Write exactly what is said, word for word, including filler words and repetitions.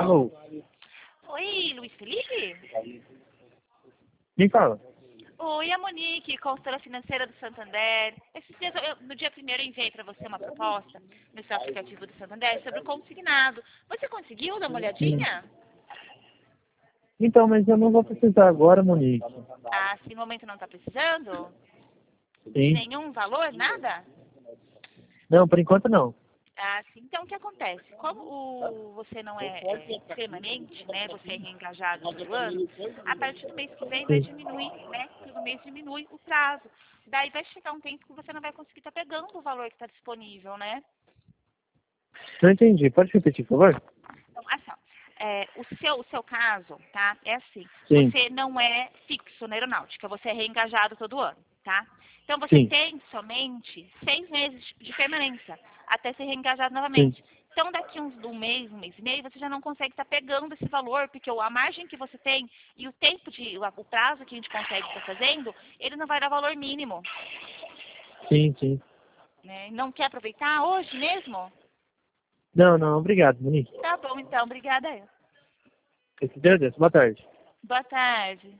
Alô, Oi, Luiz Felipe? quem fala? Oi, a Monique, consultora financeira do Santander. Esses dias, eu- no dia primeiro, eu enviei para você uma proposta no seu aplicativo do Santander sobre o consignado. Você conseguiu dar uma Sim. olhadinha? Então, mas eu não vou precisar agora, Monique. Ah, se no momento não está precisando? De Sim. nenhum valor, nada? Não, por enquanto não. Ah, sim. Então, o que acontece? Como o, você não é, é permanente, né? Você é reengajado todo ano, a partir do mês que vem vai Sim. diminuir, né? Todo mês diminui o prazo. Daí vai chegar um tempo que você não vai conseguir estar pegando o valor que está disponível, né? Não entendi. Pode repetir, por favor? Então, assim, ó, é, o, seu, o seu caso, tá? É assim, Sim. você não é fixo na aeronáutica, você é reengajado todo ano, tá? Então você Sim. tem somente seis meses de permanência até ser reengajado Sim. novamente. Então daqui uns um mês, um mês e meio, você já não consegue estar pegando esse valor, porque a margem que você tem e o tempo de, o prazo que a gente consegue estar fazendo, ele não vai dar valor mínimo, Sim, sim. né? Não quer aproveitar hoje mesmo? Não, não. Obrigado, Monique. Tá bom, então, obrigada. Eu. Eu te agradeço. Boa tarde. Boa tarde.